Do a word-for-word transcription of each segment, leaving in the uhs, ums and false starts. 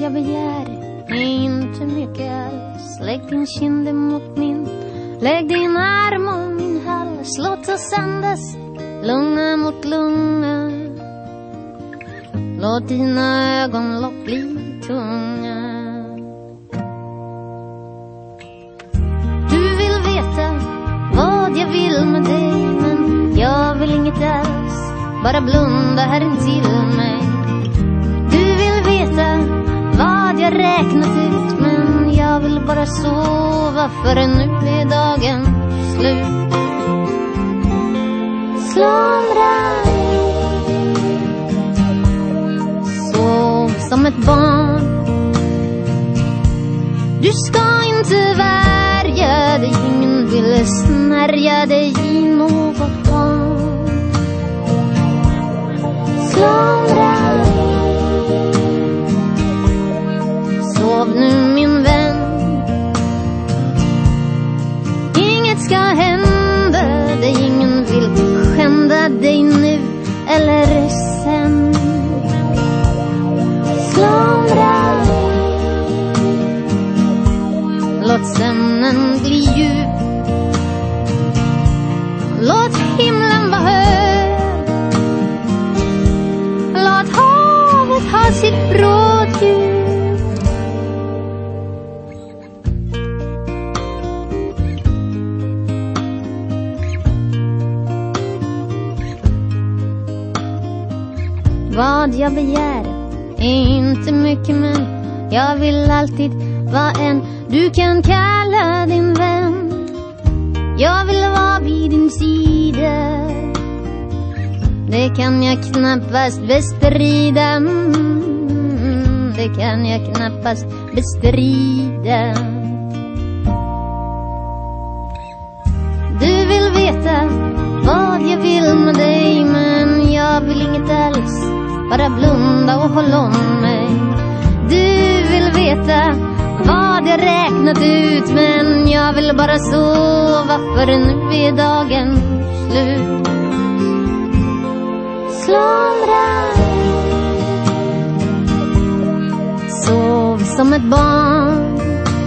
jag begär är inte mycket alls. Lägg din kind mot min, lägg din arm om min hals. Låt oss andas lunga mot lunga. Låt dina ögonlock bli tunga. Du vill veta vad jag vill med dig, men jag vill inget alls. Bara blunda här intill mig. Du vill veta vad jag räknat ut, men jag vill bara sova, för nu är dagen slut. Slumra, sov som ett barn. Du ska inte värja dig, ingen vill snärja dig i något barn. Slumra, sov nu min vän. Inget ska hända dig, ingen vill skända dig nu eller sen. Slumra, låt sömnen bli djup. Låt himlen vara hög. Låt havet ha sitt bråddjup. Vad jag begär är inte mycket, men jag vill alltid vara en du kan kalla din vän. Jag vill vara vid din sida. Det kan jag knappast bestrida. Mm, det kan jag knappast bestrida. Du vill veta vad jag vill med dig, men jag vill inget alls. Bara blunda och håll om mig. Du vill veta vad jag räknat ut, men jag vill bara sova, för nu är dagen slut. Slumra, sov som ett barn.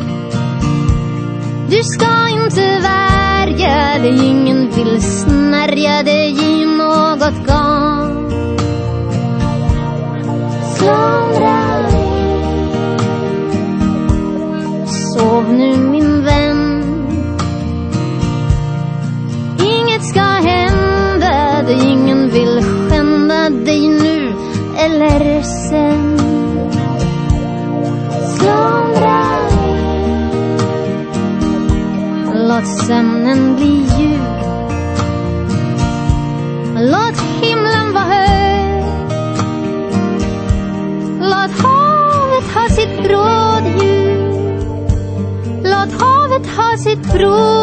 Du ska inte värja dig, ingen vill snärja dig i något garn. Slumra, sov nu min vän. Inget ska hända dig, ingen vill skända dig nu eller sen. Slumra, låt sömnen bli djup. Låt himlen vara hög. Låt havet ha sitt bråddjup. Låt havet ha sitt bråddjup.